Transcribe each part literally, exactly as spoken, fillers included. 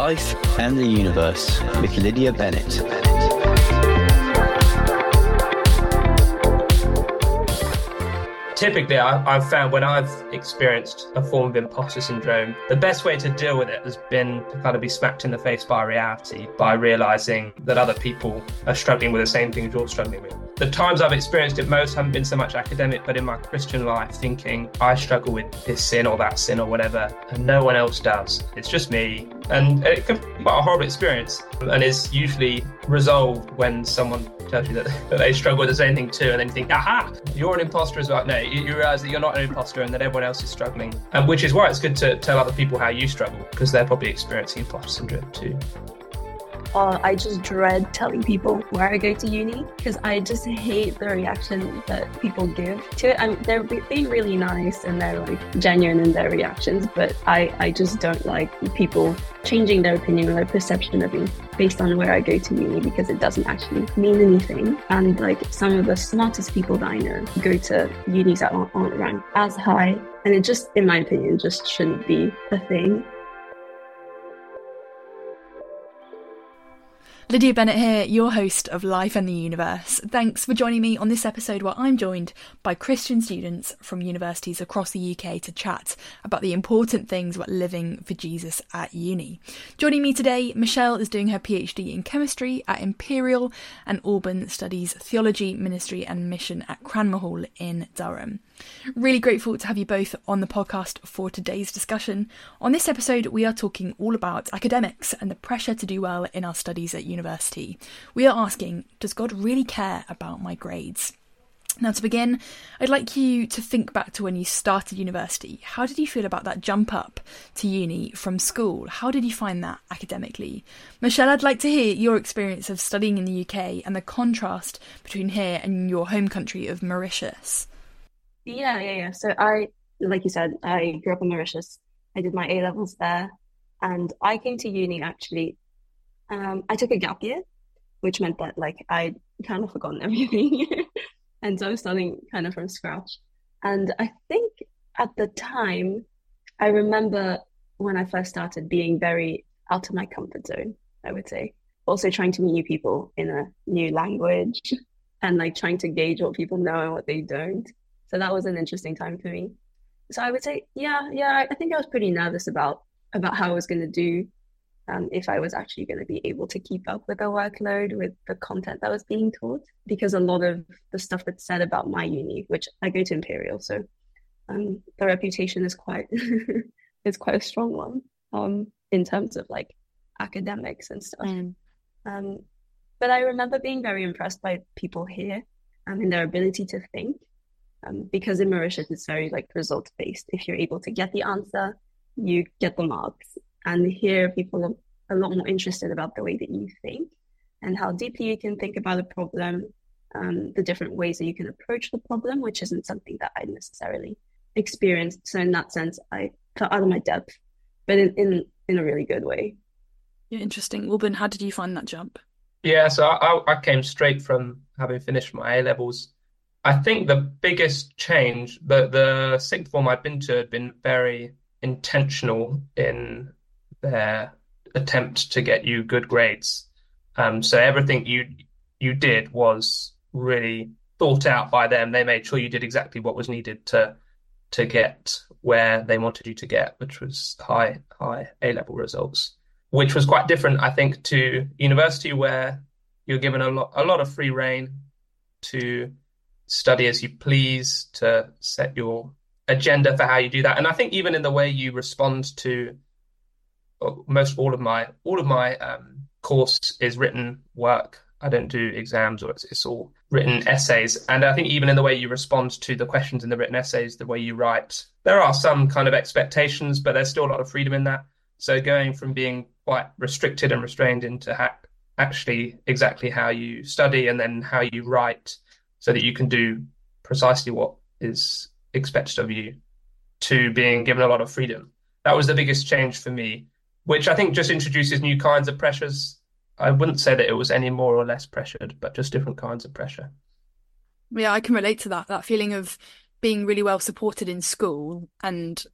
Life and the Universe with Lydia Bennett. Typically, I, I've found when I've experienced a form of imposter syndrome, the best way to deal with it has been to kind of be smacked in the face by reality, by realising that other people are struggling with the same things you're struggling with. The times I've experienced it most haven't been so much academic, but in my Christian life, thinking I struggle with this sin or that sin or whatever, and no one else does. It's just me. And it can be quite a horrible experience, and is usually resolved when someone tells you that, that they struggle with the same thing too, and then you think, aha, you're an imposter as well. No, you, you realise that you're not an imposter and that everyone else is struggling. And which is why it's good to tell other people how you struggle, because they're probably experiencing imposter syndrome too. Uh, I just dread telling people where I go to uni because I just hate the reaction that people give to it. I mean, they're being really nice and they're like genuine in their reactions, but I, I just don't like people changing their opinion or their perception of me based on where I go to uni, because it doesn't actually mean anything. And like some of the smartest people that I know go to unis that aren't, aren't ranked as high, and it just, in my opinion, just shouldn't be a thing. Lydia Bennett here, your host of Life and the Universe. Thanks for joining me on this episode where I'm joined by Christian students from universities across the U K to chat about the important things about living for Jesus at uni. Joining me today, Michelle is doing her PhD in chemistry at Imperial, and Alban studies theology, ministry and mission at Cranmer Hall in Durham. Really grateful to have you both on the podcast for today's discussion. On this episode, we are talking all about academics and the pressure to do well in our studies at university. We are asking, does God really care about my grades? Now, to begin, I'd like you to think back to when you started university. How did you feel about that jump up to uni from school? How did you find that academically? Michelle, I'd like to hear your experience of studying in the U K and the contrast between here and your home country of Mauritius. Yeah, yeah, yeah. So I, like you said, I grew up in Mauritius. I did my A-levels there, and I came to uni actually. Um, I took a gap year, which meant that like I kind of forgotten everything. And so I was starting kind of from scratch. And I think at the time, I remember when I first started being very out of my comfort zone, I would say. Also trying to meet new people in a new language and like trying to gauge what people know and what they don't. So that was an interesting time for me. So I would say, yeah, yeah, I think I was pretty nervous about about how I was going to do, um, if I was actually going to be able to keep up with the workload, with the content that was being taught, because a lot of the stuff that's said about my uni, which I go to Imperial, so um, the reputation is quite is quite a strong one um, in terms of like academics and stuff. Mm. Um, but I remember being very impressed by people here um, and their ability to think. Um, because in Mauritius, it's very like result based. If you're able to get the answer, you get the marks. And here, people are a lot more interested about the way that you think and how deeply you can think about a problem, um, the different ways that you can approach the problem, which isn't something that I necessarily experienced. So in that sense, I felt out of my depth, but in in, in a really good way. Yeah, interesting. Alban, how did you find that jump? Yeah, so I, I came straight from having finished my A-levels. I think the biggest change, the, the sixth form I'd been to had been very intentional in their attempt to get you good grades. Um, so everything you you did was really thought out by them. They made sure you did exactly what was needed to to get where they wanted you to get, which was high, high A-level results, which was quite different, I think, to university, where you're given a lot, a lot of free rein to study as you please, to set your agenda for how you do that. And I think even in the way you respond to most all of my all of my um, course is written work. I don't do exams, or it's, it's all written essays. And I think even in the way you respond to the questions in the written essays, the way you write, there are some kind of expectations, but there's still a lot of freedom in that. So going from being quite restricted and restrained into ha- actually exactly how you study and then how you write, so that you can do precisely what is expected of you, to being given a lot of freedom. That was the biggest change for me, which I think just introduces new kinds of pressures. I wouldn't say that it was any more or less pressured, but just different kinds of pressure. Yeah, I can relate to that, that feeling of being really well supported in school and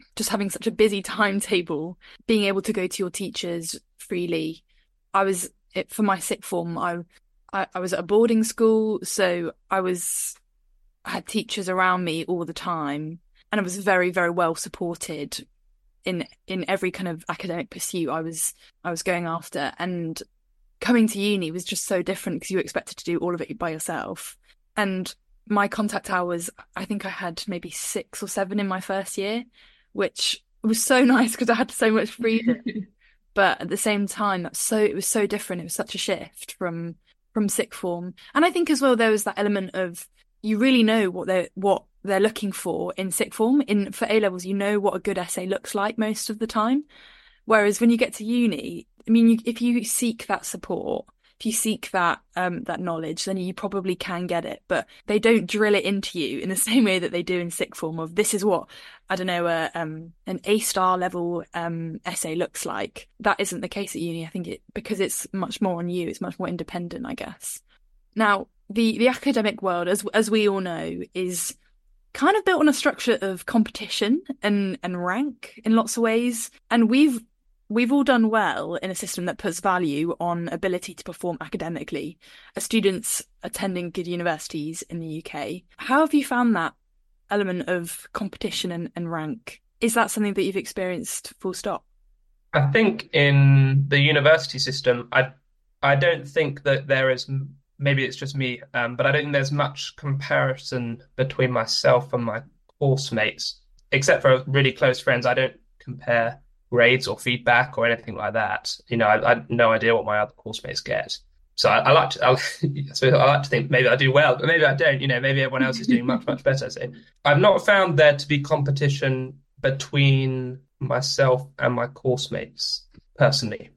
just having such a busy timetable, being able to go to your teachers freely. I was, it, for my sixth form, I, I, I was at a boarding school, so I was, I had teachers around me all the time, and I was very, very well supported in in every kind of academic pursuit I was I was going after. And coming to uni was just so different because you were expected to do all of it by yourself. And my contact hours, I think I had maybe six or seven in my first year, which was so nice because I had so much freedom. But at the same time, that's so it was so different. It was such a shift from from sixth form. And I think as well there was that element of you really know what they're what they're looking for in sixth form. In for A levels, you know what a good essay looks like most of the time. Whereas when you get to uni, I mean, you, if you seek that support, if you seek that um, that knowledge, then you probably can get it. But they don't drill it into you in the same way that they do in sixth form. Of this is what I don't know, a, um, an A star level um, essay looks like. That isn't the case at uni. I think it because it's much more on you. It's much more independent, I guess. Now, the the academic world, as as we all know, is kind of built on a structure of competition and and rank in lots of ways. And we've we've all done well in a system that puts value on ability to perform academically as students attending good universities in the U K. How have you found that element of competition and, and rank? Is that something that you've experienced full stop? I think in the university system, I I don't think that there is, maybe it's just me, um, but I don't think there's much comparison between myself and my course mates, except for really close friends. I don't compare grades or feedback or anything like that. You know, I, I have no idea what my other course mates get. So I, I like to, I, so I like to think maybe I do well, but maybe I don't. You know, maybe everyone else is doing much, much better. So I've not found there to be competition between myself and my course mates personally.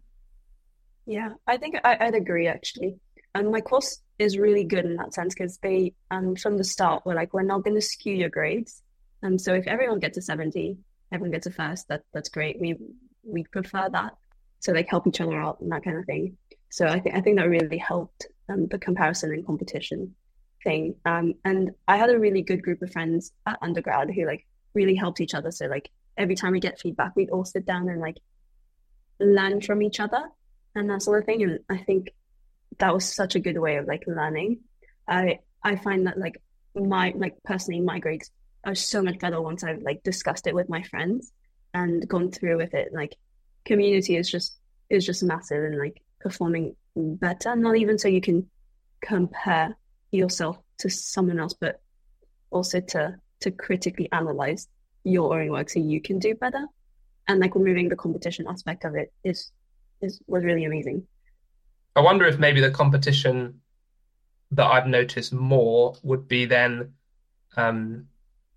Yeah, I think I, I'd agree actually. And my course is really good in that sense because they, um, from the start, were like, we're not going to skew your grades. And so if everyone gets a seventy, everyone gets a first, that that's great. We we prefer that. So like help each other out and that kind of thing. So I think I think that really helped um, the comparison and competition thing. Um, and I had a really good group of friends at undergrad who like really helped each other. So like every time we get feedback, we'd all sit down and like learn from each other and that sort of thing. And I think that was such a good way of like learning. I I find that like my like personally my grades are so much better once I've like discussed it with my friends and gone through with it. Like community is just is just massive and like performing better. Not even so you can compare yourself to someone else, but also to to critically analyze your own work so you can do better. And like removing the competition aspect of it is is was really amazing. I wonder if maybe the competition that I've noticed more would be then um,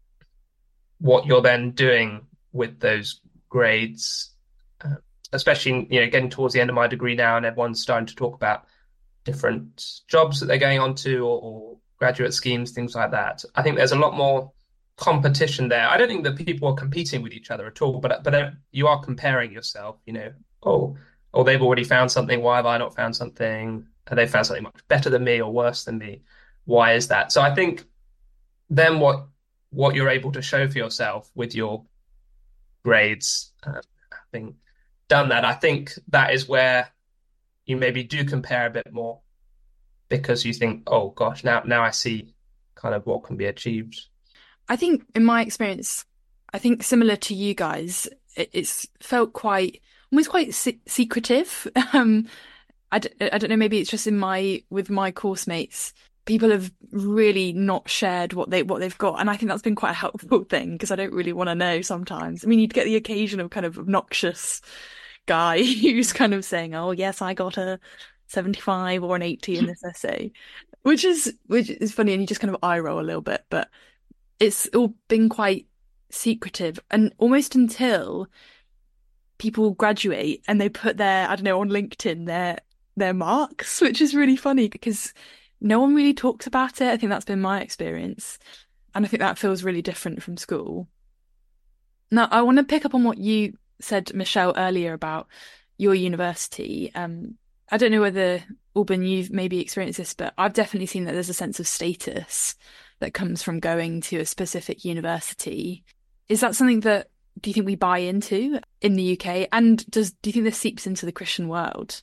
what you're then doing with those grades, uh, especially, you know, getting towards the end of my degree now and everyone's starting to talk about different jobs that they're going on to or, or graduate schemes, things like that. I think there's a lot more competition there. I don't think that people are competing with each other at all, but but you are comparing yourself, you know, oh, or they've already found something. Why have I not found something? Have they found something much better than me or worse than me? Why is that? So I think then what what you're able to show for yourself with your grades, uh, having done that, I think that is where you maybe do compare a bit more because you think, oh gosh, now now I see kind of what can be achieved. I think in my experience, I think similar to you guys, it, it's felt quite almost quite se- secretive. Um, I, d- I don't know, maybe it's just in my with my course mates, people have really not shared what they what they've got, and I think that's been quite a helpful thing because I don't really want to know sometimes. I mean, you'd get the occasional kind of obnoxious guy who's kind of saying, "Oh yes, I got a seventy-five or an eighty in this essay," which is which is funny, and you just kind of eye roll a little bit, but it's all been quite secretive, and almost until people graduate and they put their, I don't know, on LinkedIn, their their marks, which is really funny because no one really talks about it. I think that's been my experience. And I think that feels really different from school. Now, I want to pick up on what you said, Michelle, earlier about your university. Um, I don't know whether, Alban, you've maybe experienced this, but I've definitely seen that there's a sense of status that comes from going to a specific university. Is that something that do you think we buy into in the U K? And does do you think this seeps into the Christian world?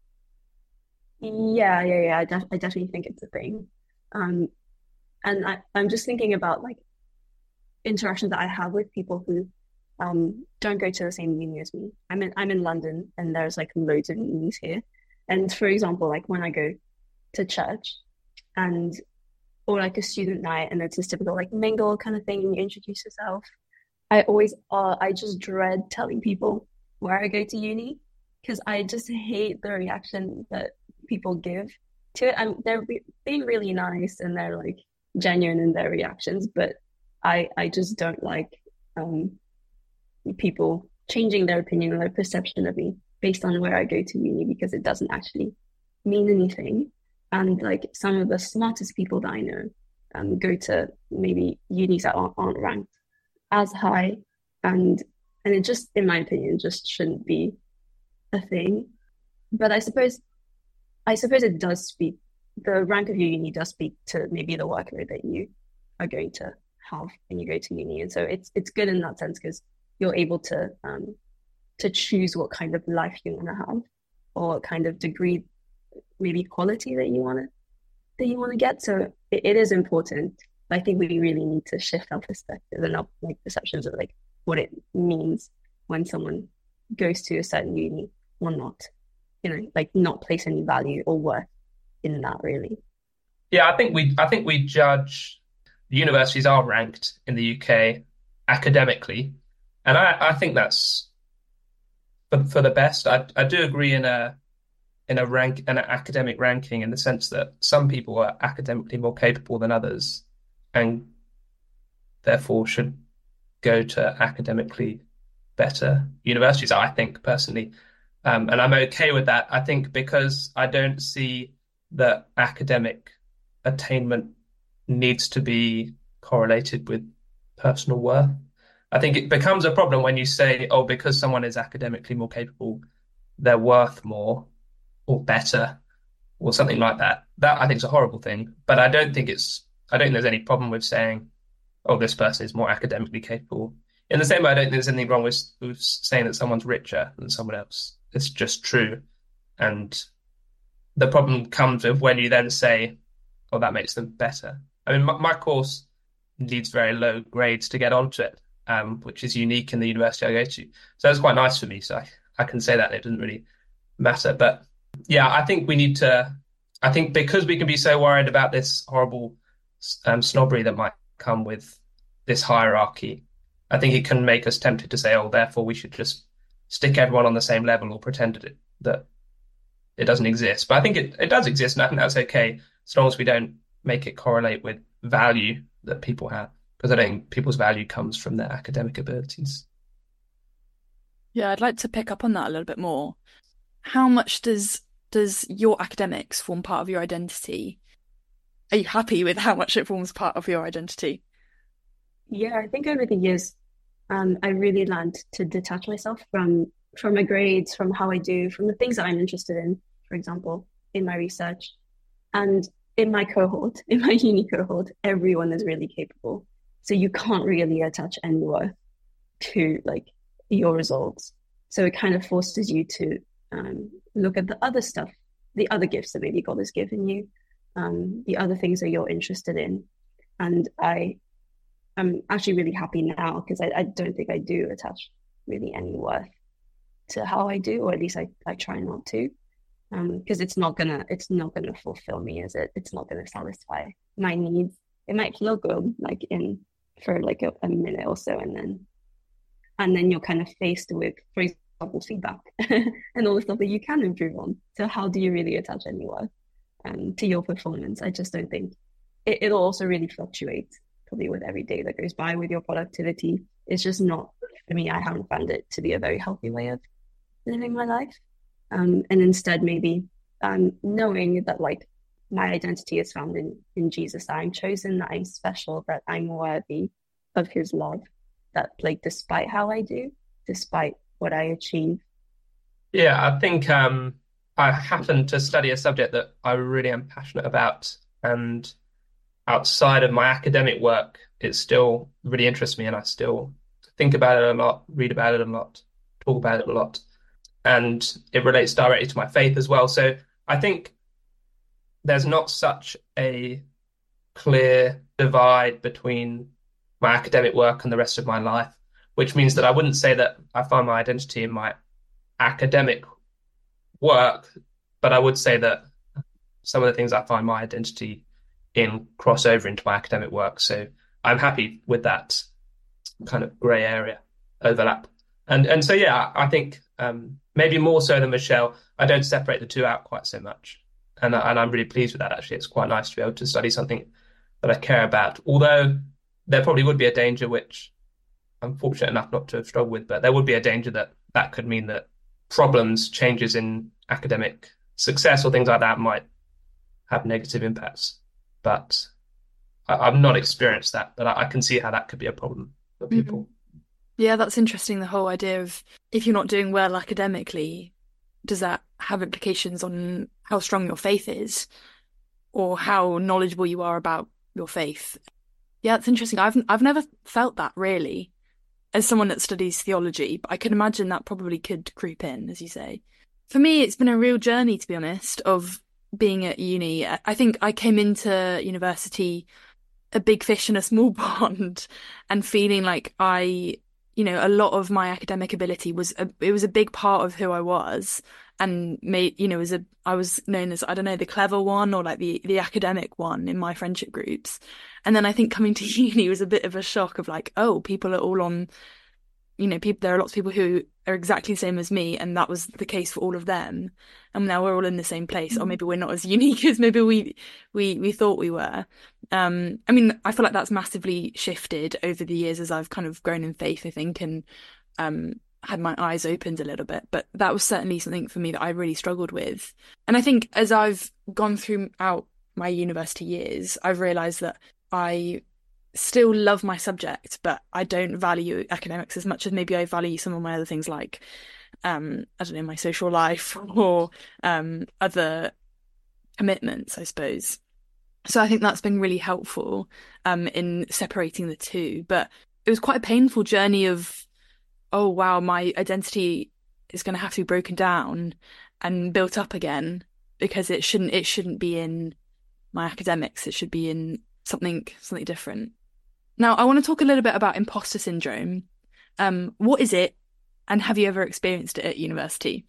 Yeah, yeah, yeah. I, def I definitely think it's a thing. Um, and I, I'm just thinking about like interactions that I have with people who um don't go to the same uni as me. I'm in I'm in London, and there's like loads of unis here. And for example, like when I go to church and or like a student night, and it's this typical like mingle kind of thing, and you introduce yourself. I always uh I just dread telling people where I go to uni because I just hate the reaction that people give to it. I'm they're be being really nice and they're like genuine in their reactions, but I I just don't like um people changing their opinion or their perception of me based on where I go to uni, because it doesn't actually mean anything. And like some of the smartest people that I know um go to maybe unis that aren't, aren't ranked as high, and and it just, in my opinion, just shouldn't be a thing. But I suppose I suppose it does speak, the rank of your uni does speak to maybe the workload that you are going to have when you go to uni. And so it's it's good in that sense because you're able to um to choose what kind of life you want to have, or what kind of degree, maybe quality that you want to that you want to get. So it, it is important. I think we really need to shift our perspective and our like perceptions of like what it means when someone goes to a certain uni or not. You know, like not place any value or worth in that really. Yeah, I think we I think we judge the universities are ranked in the U K academically, and I, I think that's for for the best. I I do agree in a in a rank an academic ranking in the sense that some people are academically more capable than others, and therefore should go to academically better universities, I think personally. Um, and I'm okay with that. I think because I don't see that academic attainment needs to be correlated with personal worth. I think it becomes a problem when you say, oh, because someone is academically more capable, they're worth more or better or something like that. That I think is a horrible thing. But I don't think it's, I don't think there's any problem with saying, oh, this person is more academically capable. In the same way, I don't think there's anything wrong with, with saying that someone's richer than someone else. It's just true. And the problem comes with when you then say, oh, that makes them better. I mean, my, my course needs very low grades to get onto it, um, which is unique in the university I go to. So it's quite nice for me. So I, I can say that it doesn't really matter. But yeah, I think we need to, I think because we can be so worried about this horrible um, snobbery that might come with this hierarchy, I think it can make us tempted to say, oh, therefore we should just stick everyone on the same level or pretend that it, that it doesn't exist. But I think it, it does exist, and I think that's okay, as long as we don't make it correlate with value that people have, because I don't think people's value comes from their academic abilities. Yeah, I'd like to pick up on that a little bit more. How much does does your academics form part of your identity? Are you happy with how much it forms part of your identity? Yeah, I think over the years, um, I really learned to detach myself from from my grades, from how I do, from the things that I'm interested in, for example, in my research. And in my cohort, in my uni cohort, everyone is really capable. So you can't really attach any worth to like your results. So it kind of forces you to um, look at the other stuff, the other gifts that maybe God has given you, um, the other things that you're interested in. And I I'm actually really happy now because I, I don't think I do attach really any worth to how I do, or at least I, I try not to, um, because it's not gonna it's not gonna fulfill me, is it? It's not gonna satisfy my needs. It might feel good like in for like a, a minute or so, and then and then you're kind of faced with, for example, feedback and all the stuff that you can improve on. So how do you really attach any worth um, to your performance? I just don't think it, it'll also really fluctuate probably with every day that goes by with your productivity. It's just not, for me, I haven't found it to be a very healthy way of living my life. Um, and instead, maybe um, knowing that like my identity is found in, in Jesus, that I'm chosen, that I'm special, that I'm worthy of his love, that like despite how I do, despite what I achieve. Yeah, I think um, I happen to study a subject that I really am passionate about, and outside of my academic work, it still really interests me, and I still think about it a lot, read about it a lot, talk about it a lot. And it relates directly to my faith as well. So I think there's not such a clear divide between my academic work and the rest of my life, which means that I wouldn't say that I find my identity in my academic work, but I would say that some of the things I find my identity in cross over into my academic work. So I'm happy with that kind of grey area overlap. And and so, yeah, I think um, maybe more so than Michelle, I don't separate the two out quite so much. And, and I'm really pleased with that, actually. It's quite nice to be able to study something that I care about. Although there probably would be a danger, which I'm fortunate enough not to have struggled with, but there would be a danger that that could mean that problems, changes in academic success or things like that might have negative impacts. But I, I've not experienced that, but I, I can see how that could be a problem for people. Mm-hmm. Yeah, that's interesting, the whole idea of if you're not doing well academically, does that have implications on how strong your faith is or how knowledgeable you are about your faith? Yeah, it's interesting. I've I've never felt that really as someone that studies theology, but I can imagine that probably could creep in, as you say. For me, it's been a real journey, to be honest, of being at uni. I think I came into university a big fish in a small pond and feeling like I, you know, a lot of my academic ability was, a, it was a big part of who I was, and made, you know, as a, I was known as, I don't know, the clever one or like the, the academic one in my friendship groups. And then I think coming to uni was a bit of a shock of like, oh, people are all on, you know, people, there are lots of people who are exactly the same as me, and that was the case for all of them. And now we're all in the same place, or maybe we're not as unique as maybe we we we thought we were. Um, I mean, I feel like that's massively shifted over the years as I've kind of grown in faith, I think, and um, had my eyes opened a little bit. But that was certainly something for me that I really struggled with. And I think as I've gone throughout my university years, I've realised that I still love my subject, but I don't value academics as much as maybe I value some of my other things, like um I don't know, my social life or um other commitments, I suppose. So I think that's been really helpful um in separating the two. But it was quite a painful journey of, oh wow, my identity is going to have to be broken down and built up again, because it shouldn't it shouldn't be in my academics, it should be in something something different. Now, I want to talk a little bit about imposter syndrome. Um, what is it, and have you ever experienced it at university?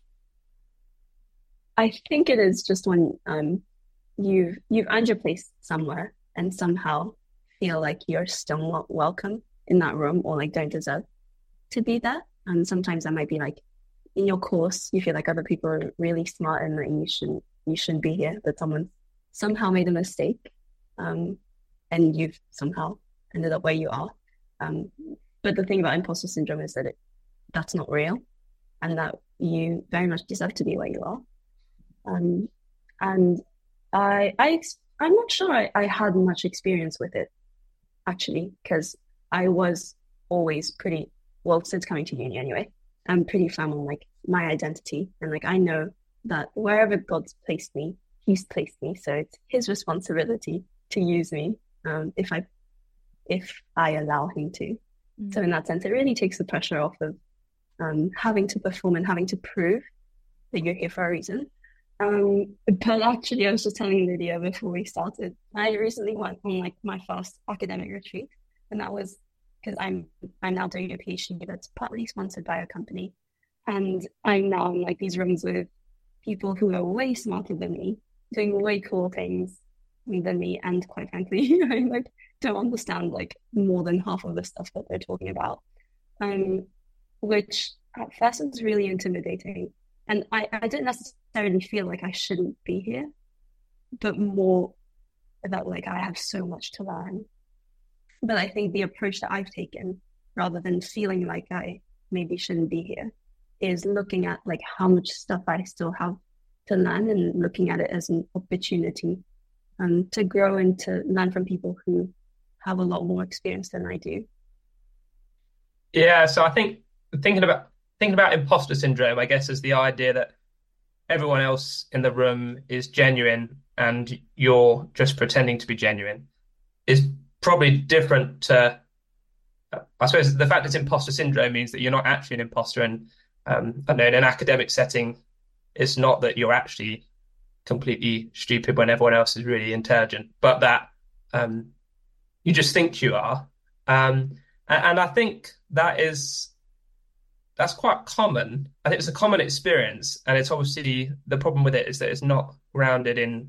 I think it is just when um, you've you've earned your place somewhere and somehow feel like you're still not welcome in that room, or like don't deserve to be there. And sometimes that might be like in your course, you feel like other people are really smart and that you shouldn't you shouldn't be here, but someone somehow made a mistake, um, and you've somehow ended up where you are. Um, but the thing about imposter syndrome is that it, that's not real, and that you very much deserve to be where you are. Um, and I, I, I'm not sure I, I had much experience with it, actually, because I was always pretty, well, since coming to uni anyway, I'm pretty firm on like my identity. And like, I know that wherever God's placed me, he's placed me. So it's his responsibility to use me um, if I if I allow him to. Mm-hmm. So in that sense, it really takes the pressure off of um, having to perform and having to prove that you're here for a reason. Um, but actually, I was just telling Lydia before we started, I recently went on like my first academic retreat, and that was because I'm I'm now doing a PhD that's partly sponsored by a company, and I'm now in like these rooms with people who are way smarter than me, doing way cool things than me, and quite frankly, I like don't understand like more than half of the stuff that they're talking about, um, which at first is really intimidating. And I, I don't necessarily feel like I shouldn't be here, but more that like I have so much to learn. But I think the approach that I've taken, rather than feeling like I maybe shouldn't be here, is looking at like how much stuff I still have to learn, and looking at it as an opportunity um, to grow and to learn from people who have a lot more experience than I do. Yeah, so I think thinking about thinking about imposter syndrome, I guess, is the idea that everyone else in the room is genuine and you're just pretending to be genuine, is probably different to I suppose the fact it's imposter syndrome means that you're not actually an imposter. And um, I know in an academic setting, it's not that you're actually completely stupid when everyone else is really intelligent, but that um, you just think you are. Um, and, and I think that is that's quite common. I think it's a common experience, and it's obviously the problem with it is that it's not grounded in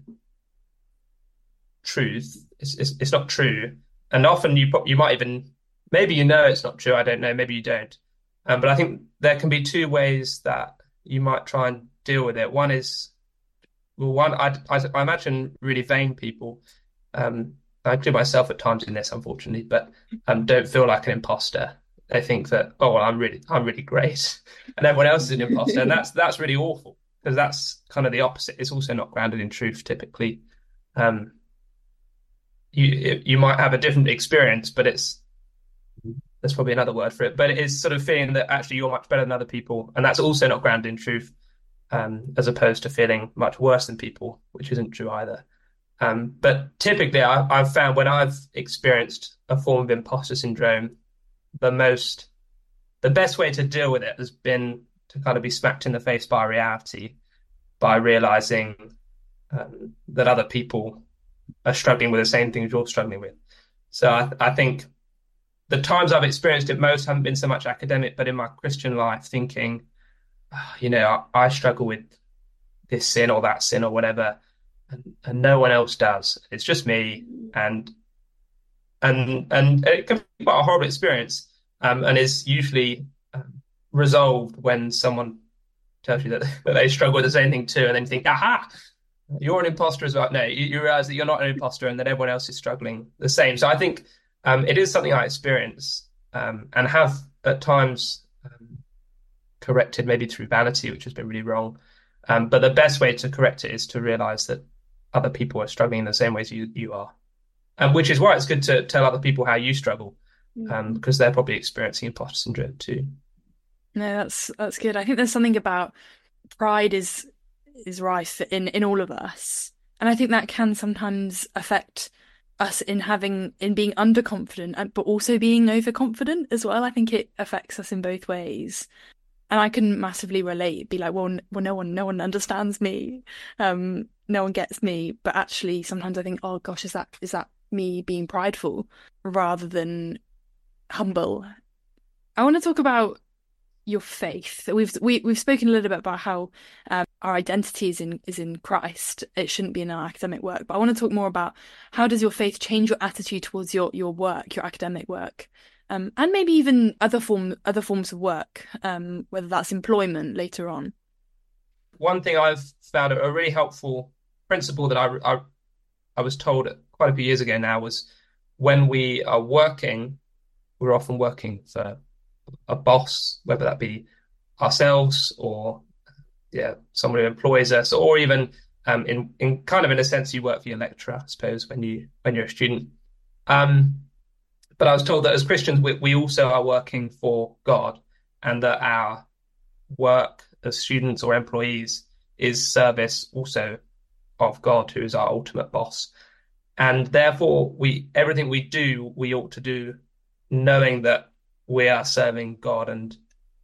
truth. It's it's, it's not true, and often you you might even maybe you know it's not true. I don't know. Maybe you don't. Um, but I think there can be two ways that you might try and deal with it. One is, well, one I I, I imagine really vain people. Um, I include myself at times in this, unfortunately, but um, don't feel like an imposter. They think that, oh, well, I'm really, I'm really great, and everyone else is an imposter, and that's that's really awful because that's kind of the opposite. It's also not grounded in truth. Typically, um, you you might have a different experience, but it's there's probably another word for it, but it is sort of feeling that actually you're much better than other people, and that's also not grounded in truth, um, as opposed to feeling much worse than people, which isn't true either. Um, but typically, I, I've found when I've experienced a form of imposter syndrome, the most, the best way to deal with it has been to kind of be smacked in the face by reality, by realizing um, that other people are struggling with the same things you're struggling with. So I, I think the times I've experienced it most haven't been so much academic, but in my Christian life, thinking, oh, you know, I, I struggle with this sin or that sin or whatever, and, and no one else does. It's just me, and and and it can be quite a horrible experience, um, and is usually um, resolved when someone tells you that, that they struggle with the same thing too, and then you think, aha, you're an imposter as well. No, you, you realize that you're not an imposter and that everyone else is struggling the same. So I think um, it is something I experience um, and have at times um, corrected, maybe through vanity, which has been really wrong. Um, but the best way to correct it is to realize that other people are struggling in the same ways you, you are. Um, which is why it's good to tell other people how you struggle, um, because they're probably experiencing imposter syndrome too. No, that's that's good. I think there's something about pride is is rife in in all of us, and I think that can sometimes affect us in having in being underconfident, but also being overconfident as well. I think it affects us in both ways, and I can massively relate. Be like, well, well, no one, no one understands me, um, no one gets me. But actually, sometimes I think, oh gosh, is that is that me being prideful rather than humble? I want to talk about your faith. We've we, we've spoken a little bit about how um, our identity is in is in Christ. It shouldn't be in our academic work. But I want to talk more about how does your faith change your attitude towards your your work, your academic work, um, and maybe even other form other forms of work, um, whether that's employment later on. One thing I've found a really helpful principle that I I, I was told quite a few years ago now was when we are working, we're often working for a boss, whether that be ourselves or yeah, someone who employs us, or even um, in in kind of in a sense you work for your lecturer, I suppose, when you when you're a student. Um, but I was told that as Christians we, we also are working for God, and that our work as students or employees is service also of God, who is our ultimate boss. And therefore we everything we do we ought to do knowing that we are serving God, and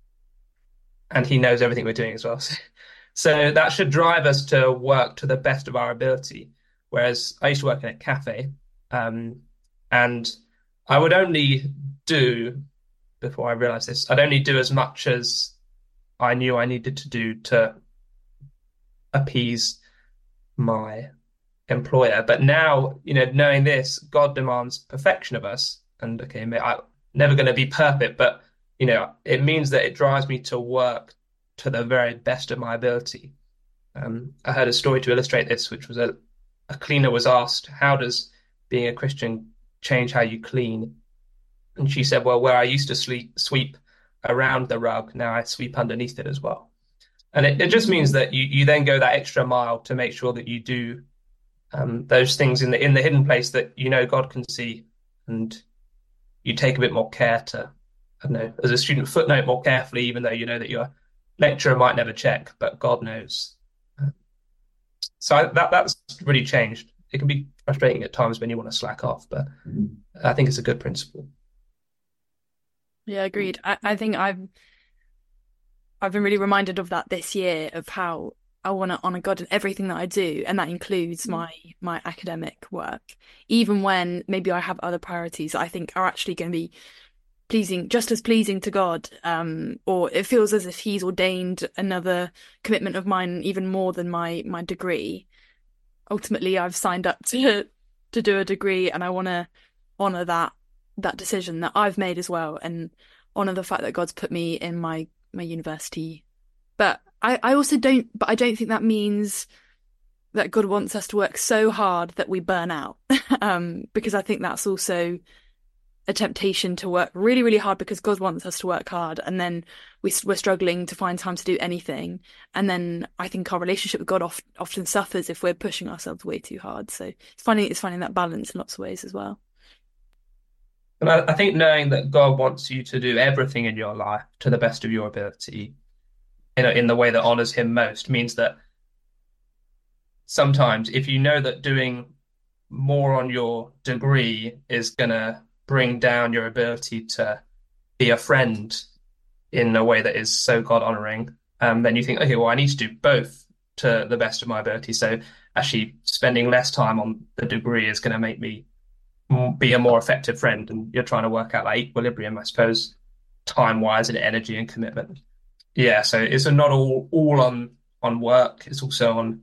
and he knows everything we're doing as well. So that should drive us to work to the best of our ability. Whereas I used to work in a cafe, um, and I would only do, before I realized this, I'd only do as much as I knew I needed to do to appease my employer. But now, you know, knowing this, God demands perfection of us. And okay, I'm never going to be perfect, but you know, it means that it drives me to work to the very best of my ability. Um, I heard a story to illustrate this, which was a, a cleaner was asked, how does being a Christian change how you clean? And she said, well, where I used to sleep, sweep around the rug, now I sweep underneath it as well. And it, it just means that you, you then go that extra mile to make sure that you do um, those things in the in the hidden place that you know God can see, and you take a bit more care to, I don't know, as a student, footnote more carefully, even though you know that your lecturer might never check, but God knows. So I, that that's really changed. It can be frustrating at times when you want to slack off, but I think it's a good principle. Yeah, agreed. I, I think I've I've been really reminded of that this year, of how I want to honor God in everything that I do, and that includes Mm. my my academic work, even when maybe I have other priorities that I think are actually going to be pleasing, just as pleasing to God, um, or it feels as if He's ordained another commitment of mine even more than my my degree. Ultimately, I've signed up to to do a degree, and I want to honor that that decision that I've made as well, and honor the fact that God's put me in my my university. But I, I also don't, but I don't think that means that God wants us to work so hard that we burn out. um, because I think that's also a temptation to work really, really hard because God wants us to work hard, and then we, we're struggling to find time to do anything. And then I think our relationship with God oft, often suffers if we're pushing ourselves way too hard. So it's finding, it's finding that balance in lots of ways as well. And I, I think knowing that God wants you to do everything in your life to the best of your ability, in a, in the way that honors Him most, means that sometimes if you know that doing more on your degree is going to bring down your ability to be a friend in a way that is so God honoring, um, then you think, okay, well, I need to do both to the best of my ability. So actually spending less time on the degree is going to make me be a more effective friend. And you're trying to work out that equilibrium, I suppose, time-wise and energy and commitment. Yeah, so it's not all all on on work. It's also on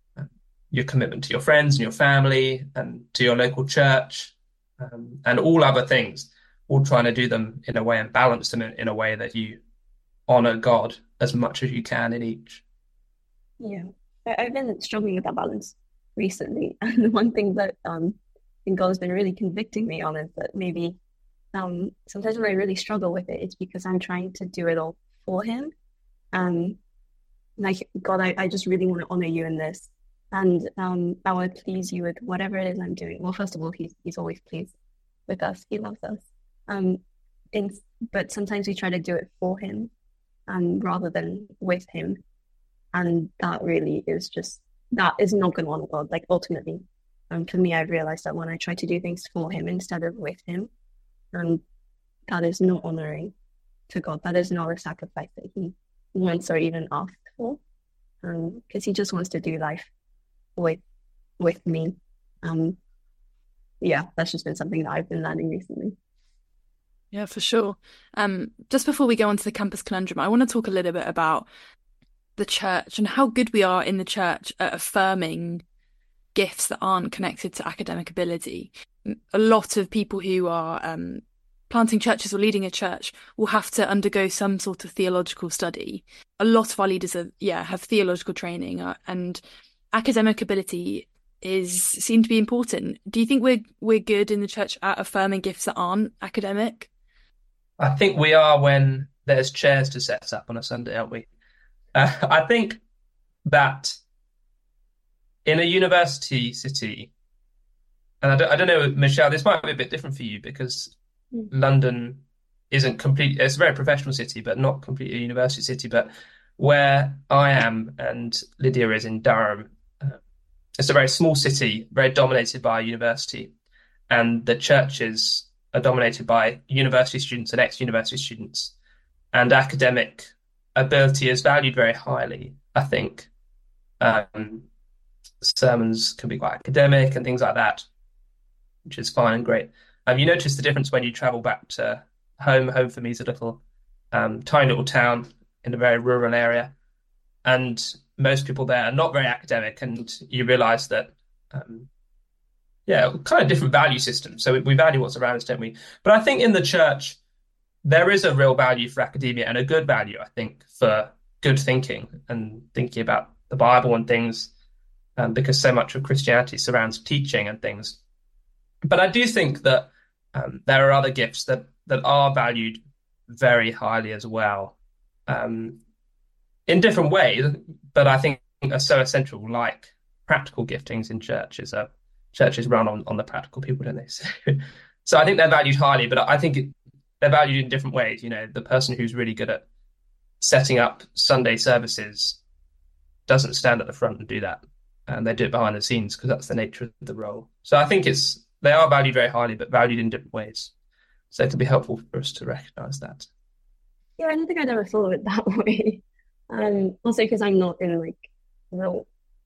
your commitment to your friends and your family and to your local church, um, and all other things, all trying to do them in a way and balance them in, in a way that you honor God as much as you can in each. Yeah, I, I've been struggling with that balance recently. And one thing that um, I think God has been really convicting me on is that maybe um, sometimes when I really struggle with it, it's because I'm trying to do it all for Him. Um, like, God, I, I just really want to honor you in this. And um, I want to please you with whatever it is I'm doing. Well, first of all, he's he's always pleased with us. He loves us. Um, in, but sometimes we try to do it for Him, um, rather than with Him. And that really is just, that is not going to honor God. Like, ultimately, um, for me, I've realized that when I try to do things for Him instead of with Him, um, that is not honoring to God. That is not a sacrifice that He wants or even asked for, um, because He just wants to do life with with me. Um, yeah, that's just been something that I've been learning recently. Yeah, for sure. Um, just before we go on to the campus conundrum, I want to talk a little bit about the church and how good we are in the church at affirming gifts that aren't connected to academic ability. A lot of people who are um, planting churches or leading a church will have to undergo some sort of theological study. A lot of our leaders are, yeah, have theological training, uh, and academic ability is seen to be important. Do you think we're we're good in the church at affirming gifts that aren't academic? I think we are when there's chairs to set up on a Sunday, aren't we? Uh, I think that in a university city, and I don't, I don't know, Michelle, this might be a bit different for you because Mm. London isn't complete. It's a very professional city, but not completely a university city. But where I am and Lydia is in Durham, uh, it's a very small city, very dominated by a university, and the churches are dominated by university students and ex-university students, and academic ability is valued very highly, I think. Um, sermons can be quite academic and things like that, which is fine and great. Um, you notice the difference when you travel back to home. Home for me is a little um, tiny little town in a very rural area, and most people there are not very academic, and you realize that, um, yeah, kind of different value system. So we, we value what's around us, don't we? But I think in the church, there is a real value for academia and a good value, I think, for good thinking and thinking about the Bible and things, um, because so much of Christianity surrounds teaching and things. But I do think that um, there are other gifts that that are valued very highly as well, um, in different ways, but I think are so essential, like practical giftings in churches. Uh, churches run on, on the practical people, don't they? So, so I think they're valued highly, but I think it, they're valued in different ways. You know, the person who's really good at setting up Sunday services doesn't stand at the front and do that, and they do it behind the scenes because that's the nature of the role. So I think it's they are valued very highly, but valued in different ways. So it'll be helpful for us to recognize that. Yeah, I don't think I'd ever thought of it that way. Um, also because I'm not in like the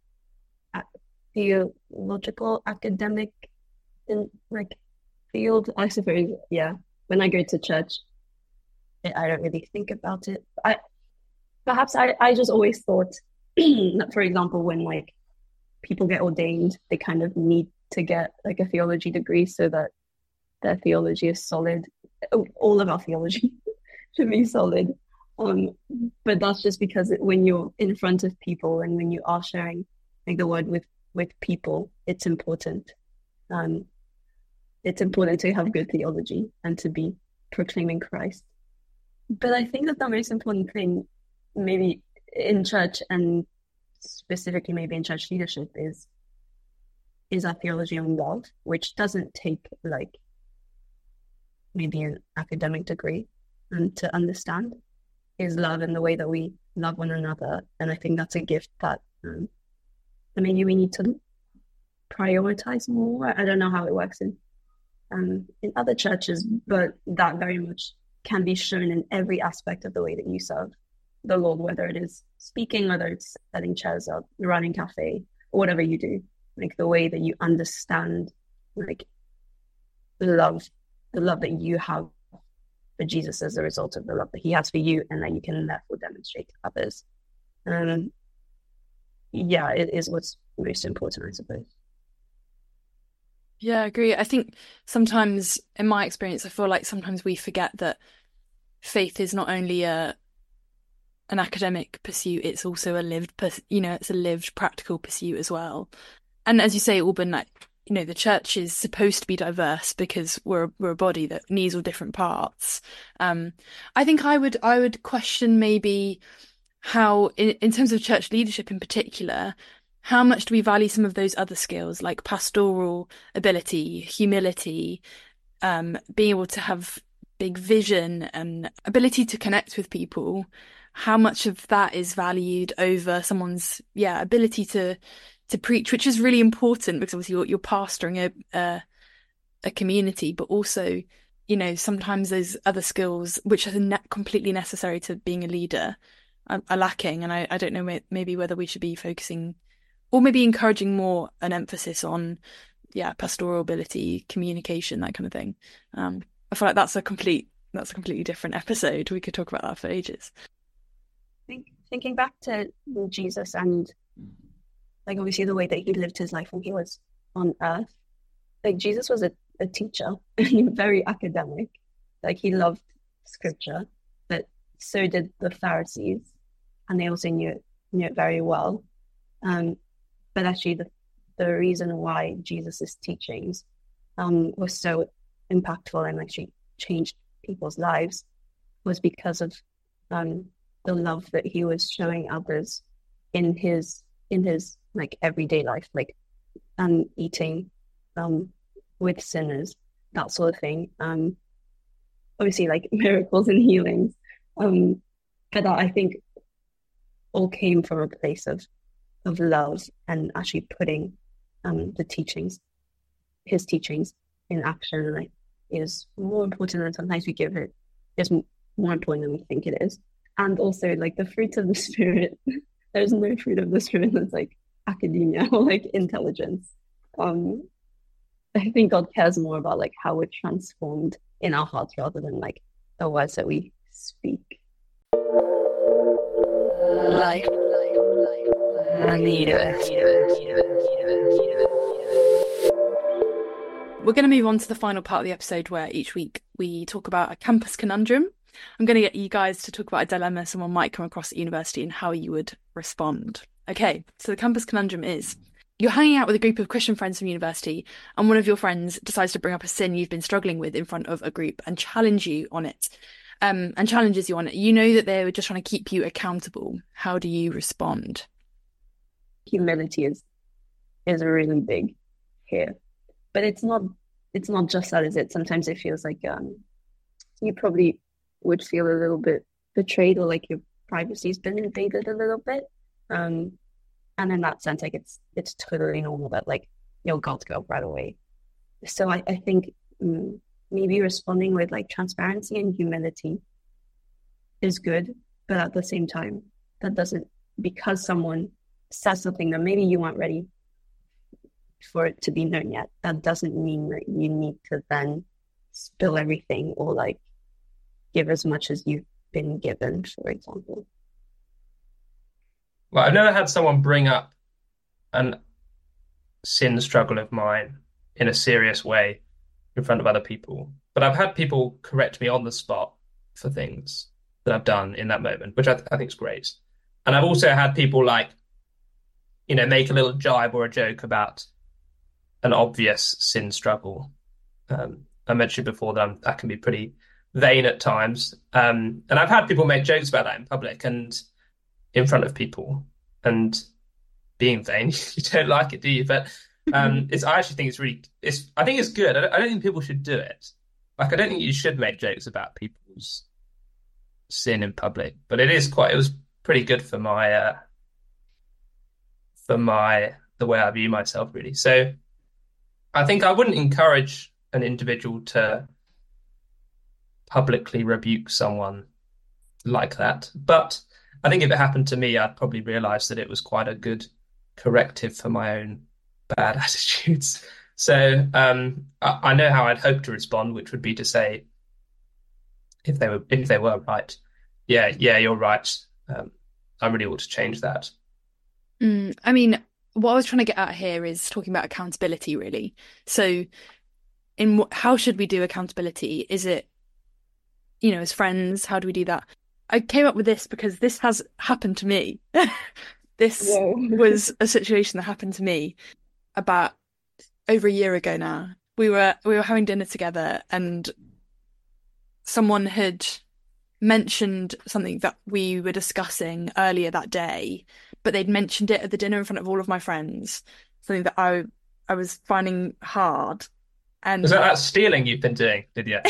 theological academic in like field, I suppose. Yeah, when I go to church, I don't really think about it. I perhaps I, I just always thought that, for example, when like people get ordained, they kind of need to get like a theology degree so that their theology is solid. All of our theology should be solid. Um, but that's just because it, when you're in front of people and when you are sharing like the word with with people, it's important. Um, it's important to have good theology and to be proclaiming Christ. But I think that the most important thing, maybe in church and specifically maybe in church leadership, is is our theology on love, which doesn't take like maybe an academic degree and to understand, is love in the way that we love one another. And I think that's a gift that um, maybe we need to prioritize more. I don't know how it works in um, in other churches, but that very much can be shown in every aspect of the way that you serve the Lord, whether it is speaking, whether it's setting chairs up, running cafe, or whatever you do. Like the way that you understand like the love, the love that you have for Jesus as a result of the love that he has for you, and that you can therefore demonstrate to others. Um, yeah, it is what's most important, I suppose. Yeah, I agree. I think sometimes, in my experience, I feel like sometimes we forget that faith is not only a an academic pursuit; it's also a lived, you know, it's a lived, practical pursuit as well. And as you say, Alban, like, you know, the church is supposed to be diverse because we're we're a body that needs all different parts. Um, I think I would I would question maybe how, in, in terms of church leadership in particular, how much do we value some of those other skills like pastoral ability, humility, um, being able to have big vision and ability to connect with people? How much of that is valued over someone's yeah ability to to preach, which is really important because obviously you're, you're pastoring a, a a community, but also, you know, sometimes those other skills which are ne- completely necessary to being a leader are, are lacking. And I, I don't know maybe whether we should be focusing or maybe encouraging more an emphasis on, yeah, pastoral ability, communication, that kind of thing. Um, I feel like that's a complete, that's a completely different episode. We could talk about that for ages. Think, thinking back to Jesus and like obviously the way that he lived his life when he was on earth, like Jesus was a, a teacher, very academic. Like he loved scripture, but so did the Pharisees, and they also knew it, knew it very well. Um, but actually, the the reason why Jesus's teachings um was so impactful and actually changed people's lives was because of um the love that he was showing others in his in his like everyday life, like um eating um with sinners, that sort of thing. Um, obviously, like miracles and healings, um, but that I think all came from a place of of love and actually putting um the teachings, his teachings, in action. Like is more important than sometimes we give it. Is more important than we think it is. And also, like the fruit of the spirit, there's no fruit of the spirit that's like academia or like intelligence. Um, I think God cares more about like how we're transformed in our hearts rather than like the words that we speak. Life. We're going to move on to the final part of the episode where each week we talk about a campus conundrum. I'm going to get you guys to talk about a dilemma someone might come across at university and how you would respond. Okay, so the campus conundrum is: you're hanging out with a group of Christian friends from university, and one of your friends decides to bring up a sin you've been struggling with in front of a group and challenge you on it, um, and challenges you on it. You know that they were just trying to keep you accountable. How do you respond? Humility is is really big here, but it's not. It's not just that, is it? Sometimes it feels like um, you probably would feel a little bit betrayed, or like your privacy's been invaded a little bit. Um, and in that sense, like it's it's totally normal that like you'll go to go right away. So I, I think um, maybe responding with like transparency and humility is good, but at the same time, that doesn't, because someone says something that maybe you weren't ready for it to be known yet, that doesn't mean that you need to then spill everything or like give as much as you've been given, for example. Well, I've never had someone bring up an sin struggle of mine in a serious way in front of other people, but I've had people correct me on the spot for things that I've done in that moment, which I, th- I think is great. And I've also had people like, you know, make a little jibe or a joke about an obvious sin struggle. Um, I mentioned before that I'm, I can be pretty vain at times. Um, and I've had people make jokes about that in public and in front of people. And being vain, you don't like it, do you? But um, it's, I actually think it's really, it's, I think it's good. I don't, I don't think people should do it. Like, I don't think you should make jokes about people's sin in public, but it is quite, it was pretty good for my, uh, for my, the way I view myself, really. So I think I wouldn't encourage an individual to publicly rebuke someone like that. But I think if it happened to me, I'd probably realize that it was quite a good corrective for my own bad attitudes. So um, I, I know how I'd hope to respond, which would be to say, if they were if they were right, yeah, yeah, you're right. Um, I really ought to change that. Mm, I mean, what I was trying to get at here is talking about accountability, really. So, in what, how should we do accountability? Is it, you know, as friends, how do we do that? I came up with this because this has happened to me. This Whoa. was a situation that happened to me about over a year ago now. We were we were having dinner together and someone had mentioned something that we were discussing earlier that day, but they'd mentioned it at the dinner in front of all of my friends, something that I I was finding hard. And was that that stealing you've been doing, Lydia?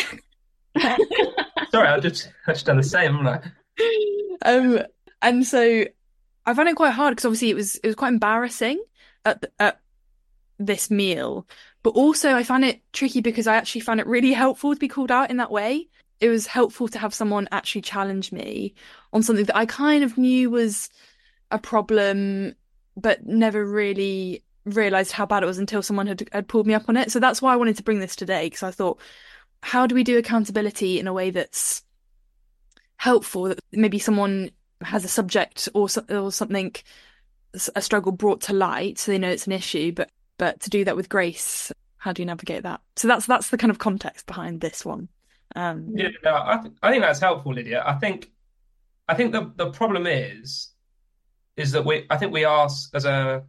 Sorry, I just I just done the same, haven't I? Um, and so I found it quite hard because obviously it was it was quite embarrassing at the, at this meal, but also I found it tricky because I actually found it really helpful to be called out in that way. It was helpful to have someone actually challenge me on something that I kind of knew was a problem, but never really realised how bad it was until someone had had pulled me up on it. So that's why I wanted to bring this today, because I thought, how do we do accountability in a way that's helpful, that maybe someone has a subject or, or something, a struggle brought to light, so they know it's an issue, but but to do that with grace, how do you navigate that? So that's that's the kind of context behind this one. Um, yeah, no, I, th- I think that's helpful, Lydia. I think I think the the problem is is that we I think we are, as a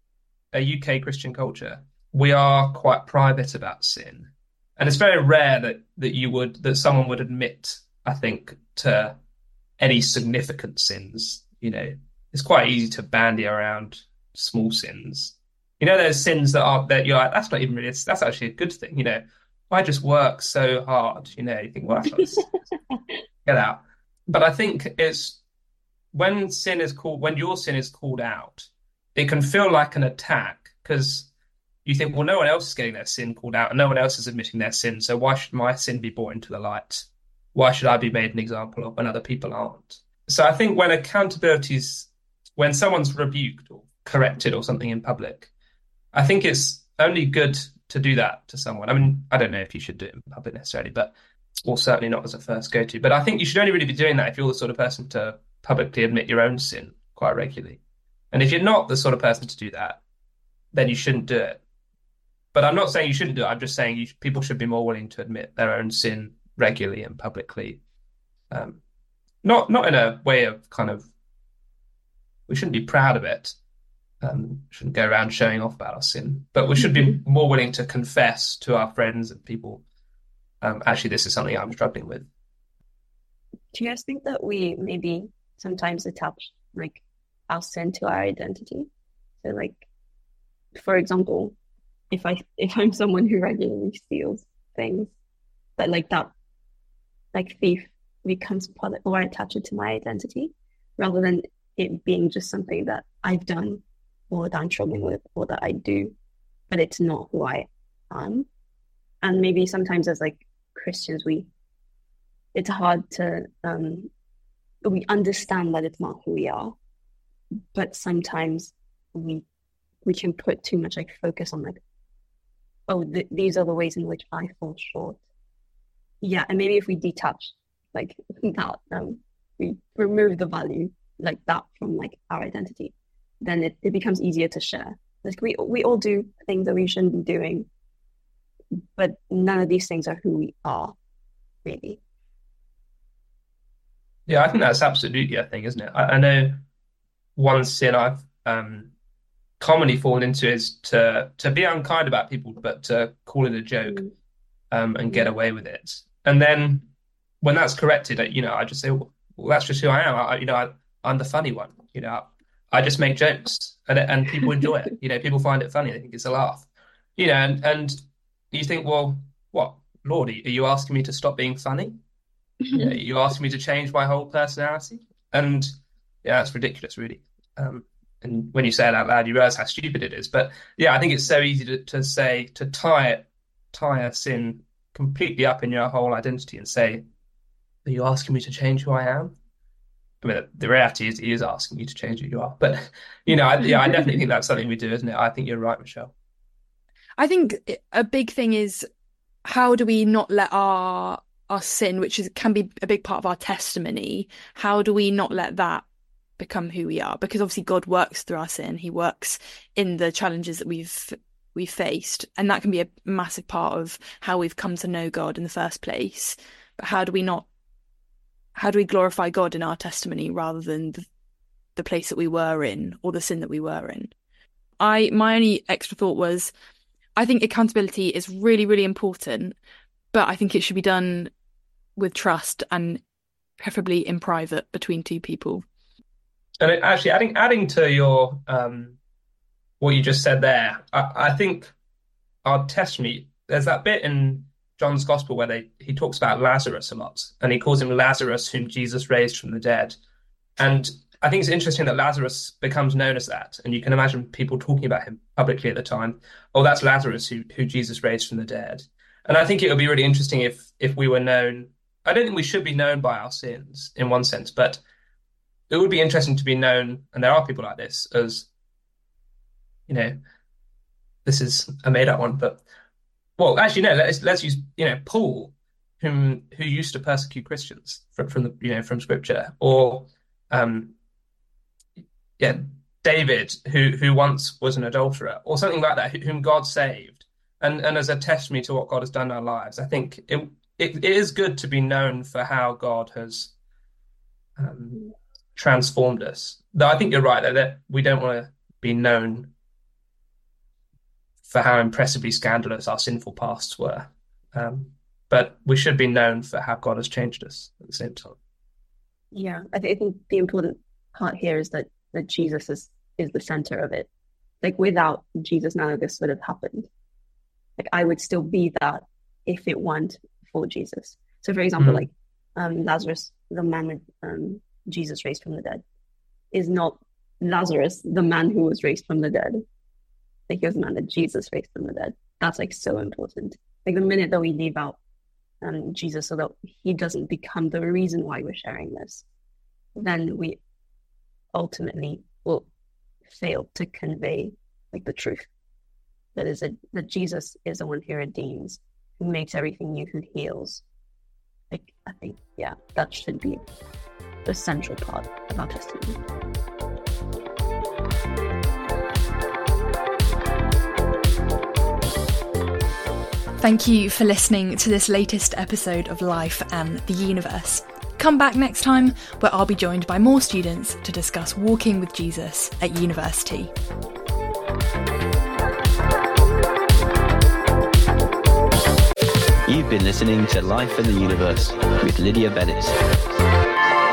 a U K Christian culture, we are quite private about sin, and it's very rare that that you would that someone would admit, I think, to any significant sins. You know, it's quite easy to bandy around small sins. You know, there's sins that are that you're like, that's not even really, that's actually a good thing. You know, I just work so hard. You know, you think, well, that's not, get out. But I think it's when sin is called, when your sin is called out, it can feel like an attack, because you think, well, no one else is getting their sin called out and no one else is admitting their sin. So why should my sin be brought into the light? Why should I be made an example of when other people aren't? So I think when accountability is, when someone's rebuked or corrected or something in public, I think it's only good to do that to someone. I mean, I don't know if you should do it in public necessarily, but, or certainly not as a first go-to. But I think you should only really be doing that if you're the sort of person to publicly admit your own sin quite regularly. And if you're not the sort of person to do that, then you shouldn't do it. But I'm not saying you shouldn't do it. I'm just saying you, people should be more willing to admit their own sin regularly and publicly. Um, not not in a way of kind of, we shouldn't be proud of it. Um, shouldn't go around showing off about our sin, but we should be more willing to confess to our friends and people, um, actually, this is something I'm struggling with. Do you guys think that we maybe sometimes attach like our sin to our identity? So like, for example, if I if I'm someone who regularly steals things, that like that, like thief becomes part of, or I attach it to my identity, rather than it being just something that I've done or that I'm struggling with or that I do, but it's not who I am. And maybe sometimes as like Christians, we it's hard to um, we understand that it's not who we are, but sometimes we we can put too much like focus on like, oh, th- these are the ways in which I fall short. Yeah, and maybe if we detach like that, um, we remove the value like that from like our identity, then it, it becomes easier to share. Like we we all do things that we shouldn't be doing, but none of these things are who we are, really. Yeah, I think that's absolutely a thing, isn't it? I, I know one sin I've um, commonly fallen into is to to be unkind about people, but to call it a joke um, and get away with it. And then when that's corrected, you know, I just say, well, well that's just who I am. I, you know, I, I'm the funny one. You know, I just make jokes, and and people enjoy it. You know, people find it funny. They think it's a laugh. You know, and and you think, well, what, Lord, are you asking me to stop being funny? You know, you asking me to change my whole personality? And yeah, that's ridiculous, really. Um, and when you say it out loud, you realize how stupid it is. But yeah, I think it's so easy to, to say, to tie it, tie a sin completely up in your whole identity and say, are you asking me to change who I am? I mean, the reality is he is asking you to change who you are. But, you know, I, yeah, I definitely think that's something we do, isn't it? I think you're right, Michelle. I think a big thing is, how do we not let our our sin, which is can be a big part of our testimony, how do we not let that become who we are? Because obviously God works through our sin. He works in the challenges that we've we've faced, and that can be a massive part of how we've come to know God in the first place. But how do we not how do we glorify God in our testimony rather than the, the place that we were in or the sin that we were in? I my only extra thought was, I think accountability is really, really important, but I think it should be done with trust and preferably in private between two people. And it, actually, adding adding to your um, what you just said there, I, I think our testimony, there's that bit in John's Gospel where they he talks about Lazarus a lot, and he calls him Lazarus, whom Jesus raised from the dead. And I think it's interesting that Lazarus becomes known as that, and you can imagine people talking about him publicly at the time. Oh, that's Lazarus who who Jesus raised from the dead. And I think it would be really interesting if if we were known. I don't think we should be known by our sins in one sense, but it would be interesting to be known, and there are people like this, as, you know, this is a made up one, but well, actually no, let's let's use, you know, Paul, whom who used to persecute Christians from from the you know from Scripture, or um. yeah, David, who who once was an adulterer, or something like that, whom God saved, and and as a testimony to what God has done in our lives. I think it it, it is good to be known for how God has um, transformed us. Though I think you're right that, that we don't want to be known for how impressively scandalous our sinful pasts were, um, but we should be known for how God has changed us at the same time. Yeah, I, th- I think the important part here is that that Jesus is, is the center of it. Like without Jesus, none of this would have happened. Like I would still be that if it weren't for Jesus. So for example, mm-hmm. like um, Lazarus, the man with um, Jesus raised from the dead, is not Lazarus, the man who was raised from the dead. Like he was the man that Jesus raised from the dead. That's like so important. Like the minute that we leave out um, Jesus so that he doesn't become the reason why we're sharing this, then we ultimately will fail to convey like the truth that is a, that Jesus is the one who redeems, who makes everything new, who heals. Like I think yeah that should be the central part of our testimony. Thank you for listening to this latest episode of Life and the Universe. Come back next time, where I'll be joined by more students to discuss walking with Jesus at university. You've been listening to Life in the Universe with Lydia Bennett.